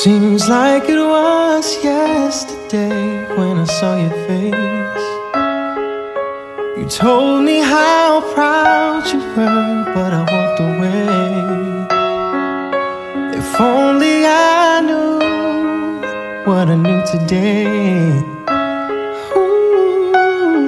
Seems like it was yesterday when I saw your face. You told me how proud you were, but I walked away. If only I knew what I knew today. Ooh,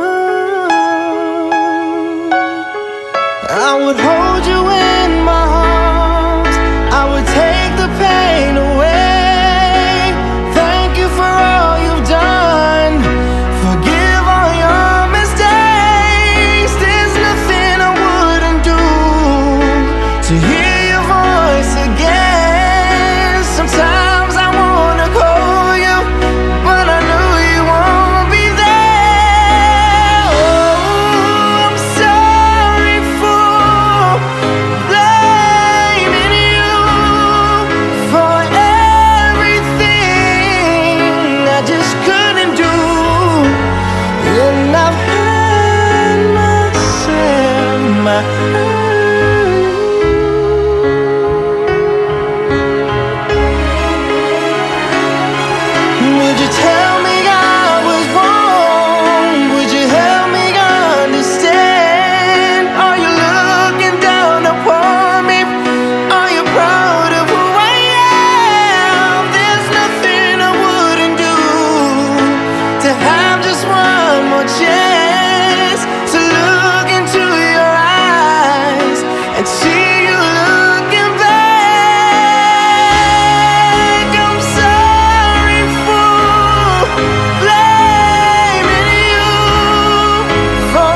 I would hold you in my arms, I would take the pain away. Thank you for all you've done, forgive all your mistakes. There's nothing I wouldn't do to hear your voice again. Sometimes I wanna call you, but I know you won't be there. Oh, I'm sorry for blaming you for everything I just couldn't do. And I've hurt myself, Would you tell me I was wrong? Would you help me understand? Are you looking down upon me? Are you proud of who I am? There's nothing I wouldn't do to have just one more chance to look into your eyes and see you looking back. I'm sorry for blaming you for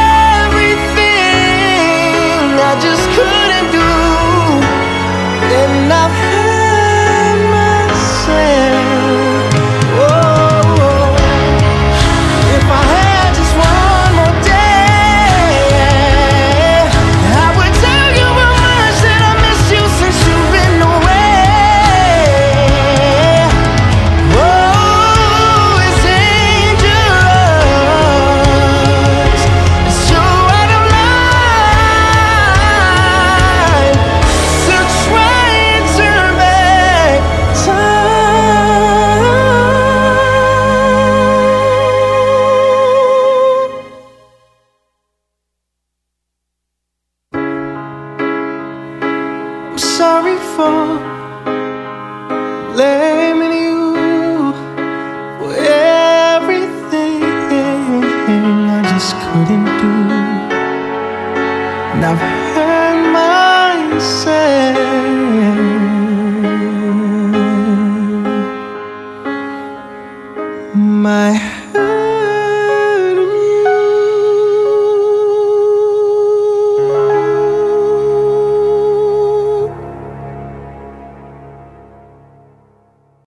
everything I just couldn't do. And I've hurt myself. Oh, if I had just one more day, I would tell you how much that I miss you since you've been away. Oh, it's dangerous, it's so out of line to try and turn back time. I'm sorry for blaming you for everything I just couldn't do. And I've hurt myself. My